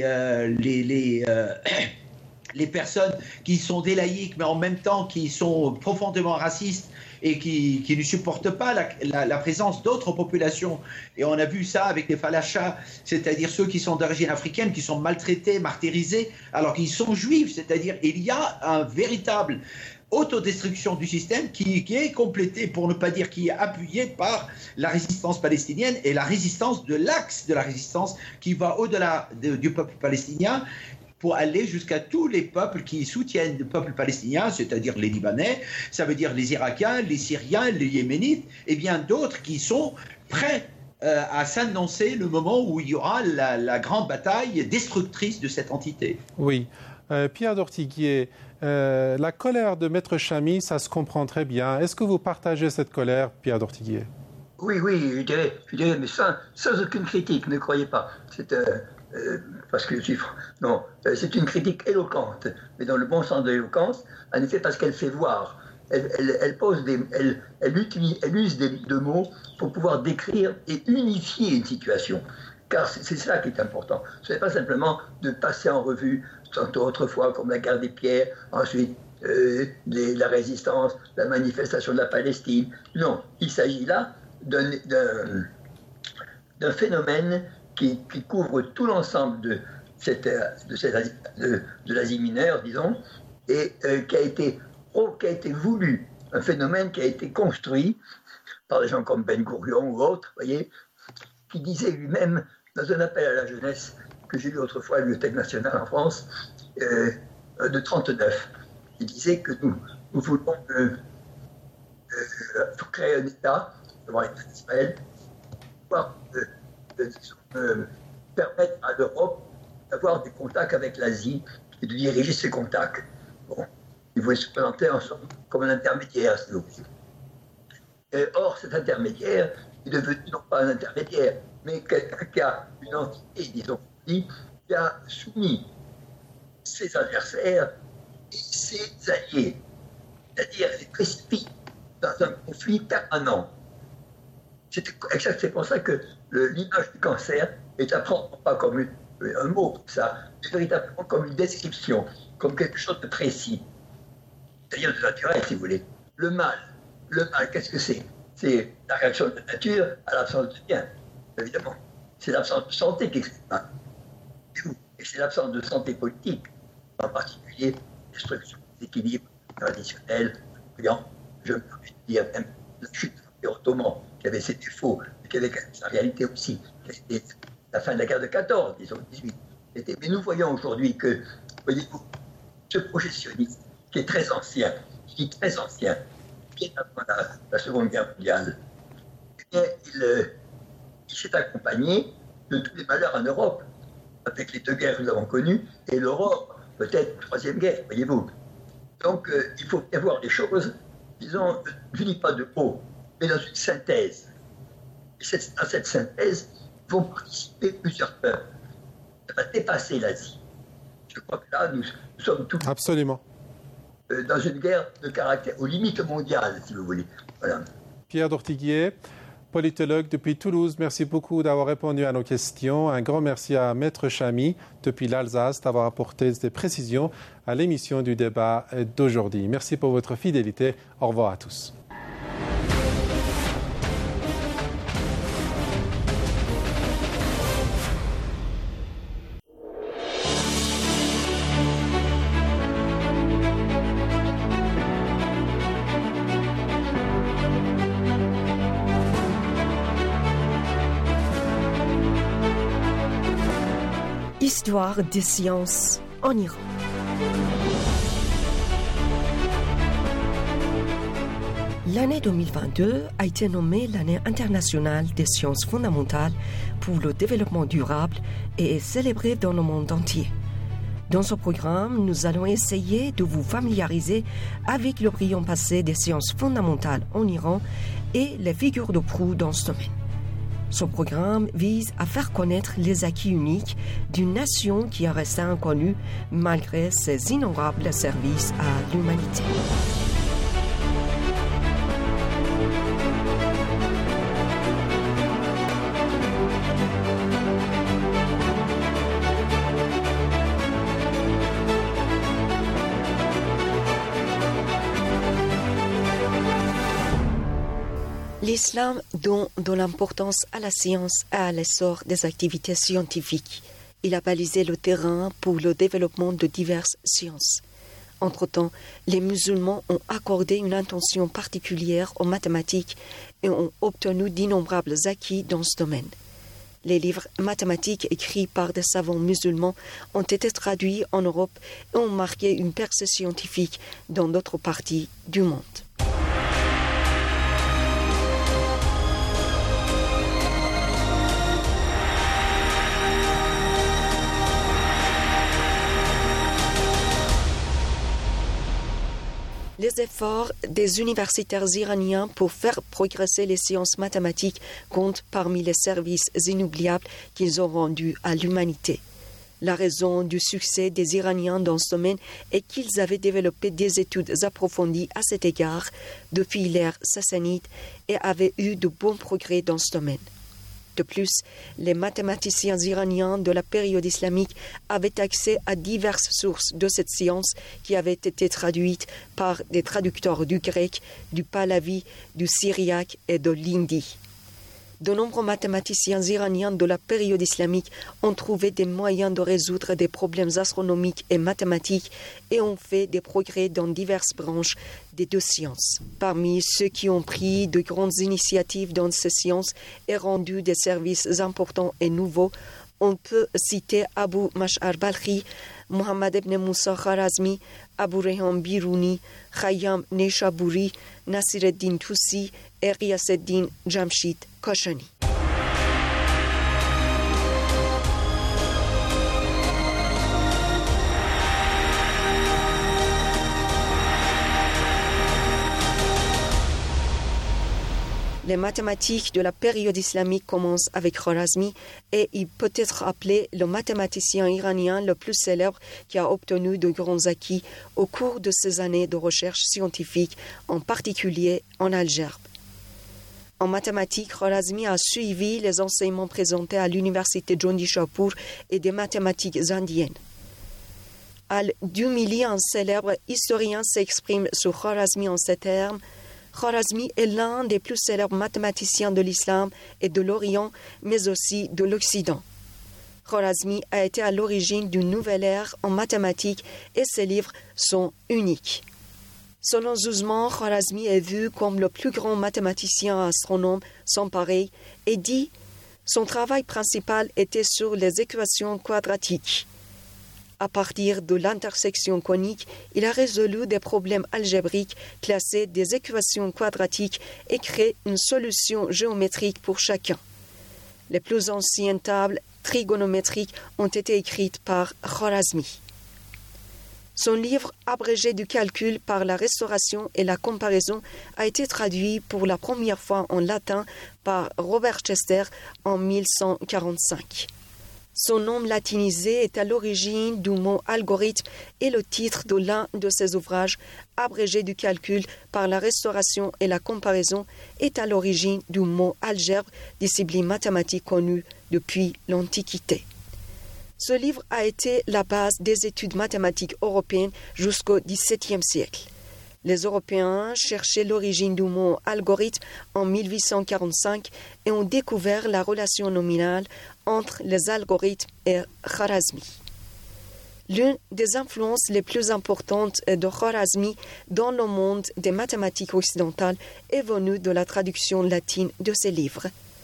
personnes qui sont des laïcs, mais en même temps qui sont profondément racistes et qui ne supportent pas la présence d'autres populations. Et on a vu ça avec les falachas, c'est-à-dire ceux qui sont d'origine africaine, qui sont maltraités, martyrisés, alors qu'ils sont juifs. C'est-à-dire il y a un véritable autodestruction du système qui est complétée, pour ne pas dire qui est appuyée par la résistance palestinienne et la résistance de l'axe de la résistance qui va au-delà du peuple palestinien, pour aller jusqu'à tous les peuples qui soutiennent le peuple palestinien, c'est-à-dire les Libanais, ça veut dire les Irakiens, les Syriens, les Yéménites, et bien d'autres qui sont prêts à s'annoncer le moment où il y aura la grande bataille destructrice de cette entité. Oui. Pierre d'Ortiguier, la colère de Maître Chamy, ça se comprend très bien. Est-ce que vous partagez cette colère, Pierre d'Ortiguier? Oui, je dirais, mais sans aucune critique, ne croyez pas. Parce que non, c'est une critique éloquente, mais dans le bon sens de l'éloquence, en effet parce qu'elle fait voir. Elle use de mots pour pouvoir décrire et unifier une situation. Car c'est ça qui est important. Ce n'est pas simplement de passer en revue, tantôt autrefois comme la guerre des pierres, ensuite la résistance, la manifestation de la Palestine. Non, il s'agit là d'un phénomène qui couvre tout l'ensemble de l'Asie mineure, disons, et qui a été voulu, un phénomène qui a été construit par des gens comme Ben Gourion ou autres, voyez, qui disait lui-même, dans un appel à la jeunesse que j'ai lu autrefois à la Bibliothèque nationale en France, de 1939, il disait que nous voulons créer un État, devant l'État d'Israël, pouvoir permettre à l'Europe d'avoir des contacts avec l'Asie et de diriger ces contacts. Bon, il voulait se présenter ensemble comme un intermédiaire, s'il vous plaît. Or, cet intermédiaire est devenu non pas un intermédiaire, mais quelqu'un qui a une entité, disons, qui a soumis ses adversaires et ses alliés, c'est-à-dire les précipite dans un conflit permanent. C'est pour ça que l'image du cancer est à prendre pas comme un mot, ça, mais véritablement comme une description, comme quelque chose de précis, c'est-à-dire de naturel, si vous voulez. Le mal, qu'est-ce que c'est? C'est la réaction de la nature à l'absence de bien, évidemment. C'est l'absence de santé qui explique mal. Et c'est l'absence de santé politique, en particulier destruction des équilibres traditionnels, je peux dire même la chute de l'Empire ottoman, qui avait ses défauts, mais qui avait sa réalité aussi. C'était la fin de la guerre de 14, disons, 18. Mais nous voyons aujourd'hui que, voyez-vous, ce projet sioniste, qui est très ancien, qui est avant la Seconde Guerre mondiale, eh bien, il s'est accompagné de tous les malheurs en Europe, avec les deux guerres que nous avons connues, et l'Europe, peut-être une troisième guerre, voyez-vous. Donc, il faut bien voir les choses, disons, je ne dis pas de haut, mais dans une synthèse. Et dans cette synthèse vont participer plusieurs peuples. Ça va dépasser l'Asie. Je crois que là, nous sommes tous absolument dans une guerre de caractère, aux limites mondiales, si vous voulez. Voilà. Pierre d'Ortiguier, politologue depuis Toulouse, merci beaucoup d'avoir répondu à nos questions. Un grand merci à Maître Chamy depuis l'Alsace d'avoir apporté des précisions à l'émission du débat d'aujourd'hui. Merci pour votre fidélité. Au revoir à tous. Histoire des sciences en Iran. L'année 2022 a été nommée l'année internationale des sciences fondamentales pour le développement durable et est célébrée dans le monde entier. Dans ce programme, nous allons essayer de vous familiariser avec le brillant passé des sciences fondamentales en Iran et les figures de proue dans ce domaine. Ce programme vise à faire connaître les acquis uniques d'une nation qui est restée inconnue malgré ses innombrables services à l'humanité. L'islam donne de l'importance à la science et à l'essor des activités scientifiques. Il a balisé le terrain pour le développement de diverses sciences. Entre-temps, les musulmans ont accordé une attention particulière aux mathématiques et ont obtenu d'innombrables acquis dans ce domaine. Les livres mathématiques écrits par des savants musulmans ont été traduits en Europe et ont marqué une percée scientifique dans d'autres parties du monde. Les efforts des universitaires iraniens pour faire progresser les sciences mathématiques comptent parmi les services inoubliables qu'ils ont rendus à l'humanité. La raison du succès des Iraniens dans ce domaine est qu'ils avaient développé des études approfondies à cet égard depuis l'ère sassanide et avaient eu de bons progrès dans ce domaine. De plus, les mathématiciens iraniens de la période islamique avaient accès à diverses sources de cette science qui avaient été traduites par des traducteurs du grec, du pahlavi, du syriaque et de l'hindi. De nombreux mathématiciens iraniens de la période islamique ont trouvé des moyens de résoudre des problèmes astronomiques et mathématiques et ont fait des progrès dans diverses branches des deux sciences. Parmi ceux qui ont pris de grandes initiatives dans ces sciences et rendu des services importants et nouveaux, on peut citer Abu Mash'ar Balkhi, Mohammad ibn Moussa Kharazmi, Abu Rayhan Biruni, Khayyam Neyshaburi, Nasireddin Tusi et Ghiyaseddin Jamshid Kashani. Les mathématiques de la période islamique commencent avec Kharazmi et il peut être appelé le mathématicien iranien le plus célèbre qui a obtenu de grands acquis au cours de ses années de recherche scientifique, en particulier en algèbre. En mathématiques, Kharazmi a suivi les enseignements présentés à l'université Jondishapur et des mathématiques indiennes. Al-Dumili, un célèbre historien, s'exprime sur Kharazmi en ces termes: Kharazmi est l'un des plus célèbres mathématiciens de l'islam et de l'Orient, mais aussi de l'Occident. Kharazmi a été à l'origine d'une nouvelle ère en mathématiques et ses livres sont uniques. Selon Zuzman, Kharazmi est vu comme le plus grand mathématicien astronome sans pareil et dit son travail principal était sur les équations quadratiques. À partir de l'intersection conique, il a résolu des problèmes algébriques, classé des équations quadratiques et créé une solution géométrique pour chacun. Les plus anciennes tables trigonométriques ont été écrites par Kharazmi. Son livre abrégé du calcul par la restauration et la comparaison a été traduit pour la première fois en latin par Robert Chester en 1145. Son nom latinisé est à l'origine du mot algorithme et le titre de l'un de ses ouvrages, abrégé du calcul par la restauration et la comparaison, est à l'origine du mot algèbre, discipline mathématique connue depuis l'Antiquité. Ce livre a été la base des études mathématiques européennes jusqu'au XVIIe siècle. Les Européens cherchaient l'origine du mot algorithme en 1845 et ont découvert la relation nominale entre les algorithmes et Kharazmi. L'une des influences les plus importantes de Kharazmi dans le monde des mathématiques occidentales est venue de la traduction latine de ses livres.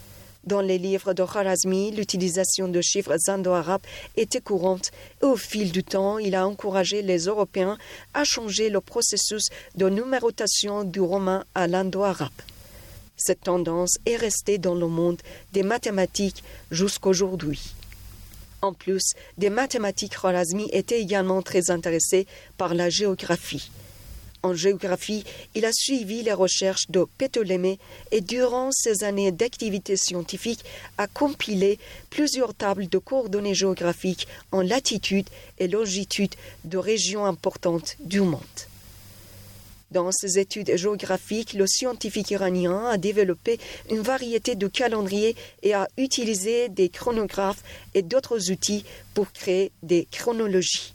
Dans les livres de Khwarazmi, l'utilisation de chiffres indo-arabes était courante et au fil du temps, il a encouragé les Européens à changer le processus de numérotation du romain à l'indo-arabe. Cette tendance est restée dans le monde des mathématiques jusqu'aujourd'hui. En plus des mathématiques, Khwarazmi était également très intéressé par la géographie. En géographie, il a suivi les recherches de Ptolémée et durant ses années d'activité scientifique a compilé plusieurs tables de coordonnées géographiques en latitude et longitude de régions importantes du monde. Dans ses études géographiques, le scientifique iranien a développé une variété de calendriers et a utilisé des chronographes et d'autres outils pour créer des chronologies.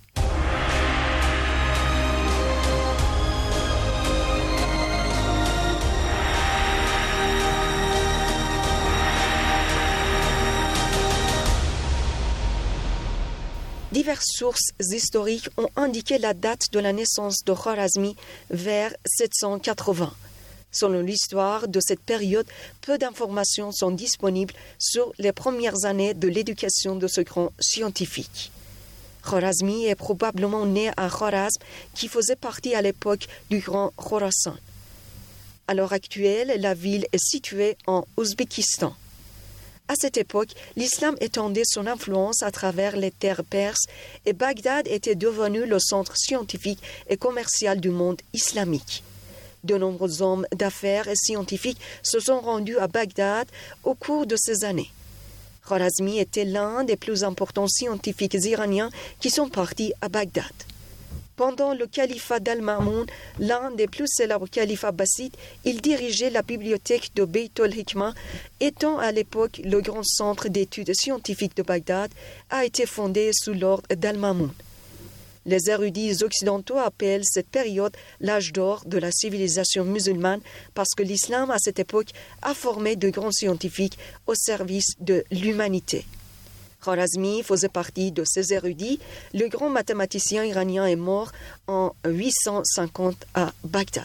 Diverses sources historiques ont indiqué la date de la naissance de Khwarazmi vers 780. Selon l'histoire de cette période, peu d'informations sont disponibles sur les premières années de l'éducation de ce grand scientifique. Khwarazmi est probablement né à Khwarazm, qui faisait partie à l'époque du Grand Khorasan. À l'heure actuelle, la ville est située en Ouzbékistan. À cette époque, l'islam étendait son influence à travers les terres perses et Bagdad était devenu le centre scientifique et commercial du monde islamique. De nombreux hommes d'affaires et scientifiques se sont rendus à Bagdad au cours de ces années. Khwarazmi était l'un des plus importants scientifiques iraniens qui sont partis à Bagdad. Pendant le califat d'Al-Ma'moun, l'un des plus célèbres califats abbassides, il dirigeait la bibliothèque de Beit al-Hikma, étant à l'époque le grand centre d'études scientifiques de Bagdad, a été fondé sous l'ordre d'Al-Ma'moun. Les érudits occidentaux appellent cette période l'âge d'or de la civilisation musulmane parce que l'islam à cette époque a formé de grands scientifiques au service de l'humanité. Khwarazmi faisait partie de ces érudits. Le grand mathématicien iranien est mort en 850 à Bagdad.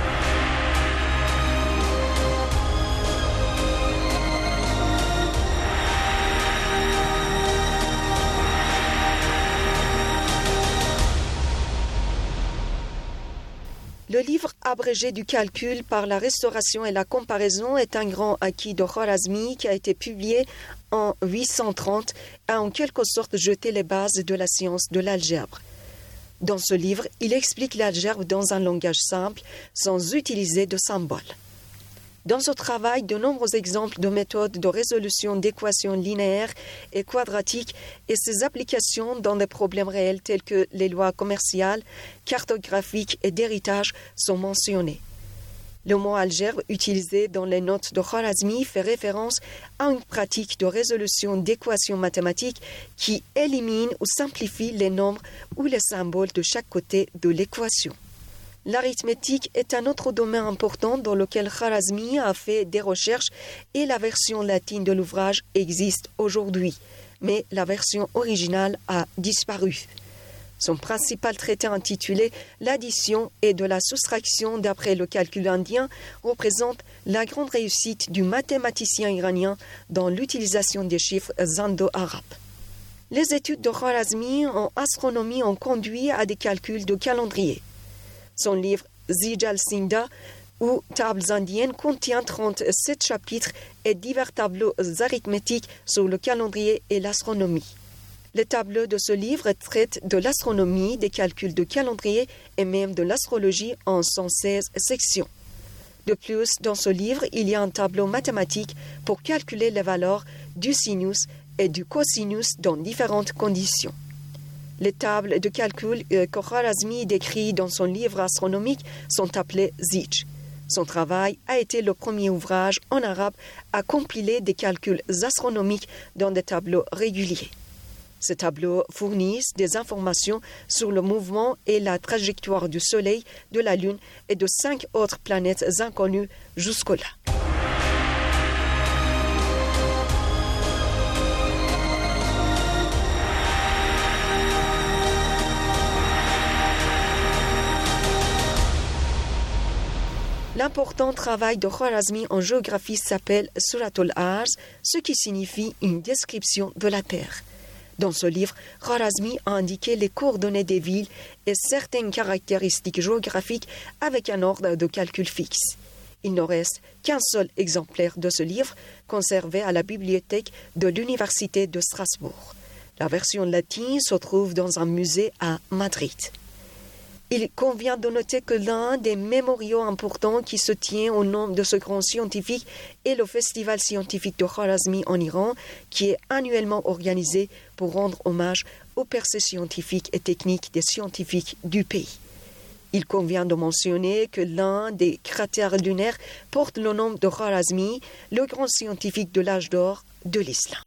Le livre abrégé du calcul par la restauration et la comparaison est un grand acquis de Khwarazmi qui a été publié en 830 et a en quelque sorte jeté les bases de la science de l'algèbre. Dans ce livre, il explique l'algèbre dans un langage simple, sans utiliser de symboles. Dans ce travail, de nombreux exemples de méthodes de résolution d'équations linéaires et quadratiques et ses applications dans des problèmes réels tels que les lois commerciales, cartographiques et d'héritage sont mentionnés. Le mot algèbre utilisé dans les notes de Khwarazmi fait référence à une pratique de résolution d'équations mathématiques qui élimine ou simplifie les nombres ou les symboles de chaque côté de l'équation. L'arithmétique est un autre domaine important dans lequel Khwarazmi a fait des recherches et la version latine de l'ouvrage existe aujourd'hui, mais la version originale a disparu. Son principal traité intitulé « L'addition et de la soustraction d'après le calcul indien » représente la grande réussite du mathématicien iranien dans l'utilisation des chiffres indo-arabes. Les études de Khwarazmi en astronomie ont conduit à des calculs de calendrier. Son livre Zij al-Sinda ou Tables indiennes contient 37 chapitres et divers tableaux arithmétiques sur le calendrier et l'astronomie. Les tableaux de ce livre traitent de l'astronomie, des calculs de calendrier et même de l'astrologie en 116 sections. De plus, dans ce livre, il y a un tableau mathématique pour calculer les valeurs du sinus et du cosinus dans différentes conditions. Les tables de calcul que Khwarazmi décrit dans son livre astronomique sont appelées Zij. Son travail a été le premier ouvrage en arabe à compiler des calculs astronomiques dans des tableaux réguliers. Ces tableaux fournissent des informations sur le mouvement et la trajectoire du Soleil, de la Lune et de 5 autres planètes inconnues jusque-là. La important travail de Khwarazmi en géographie s'appelle Suratul Arz, ce qui signifie une description de la terre. Dans ce livre, Khwarazmi a indiqué les coordonnées des villes et certaines caractéristiques géographiques avec un ordre de calcul fixe. Il ne reste qu'un seul exemplaire de ce livre conservé à la bibliothèque de l'Université de Strasbourg. La version latine se trouve dans un musée à Madrid. Il convient de noter que l'un des mémoriaux importants qui se tient au nom de ce grand scientifique est le Festival scientifique de Khwarazmi en Iran, qui est annuellement organisé pour rendre hommage aux percées scientifiques et techniques des scientifiques du pays. Il convient de mentionner que l'un des cratères lunaires porte le nom de Khwarazmi, le grand scientifique de l'âge d'or de l'islam.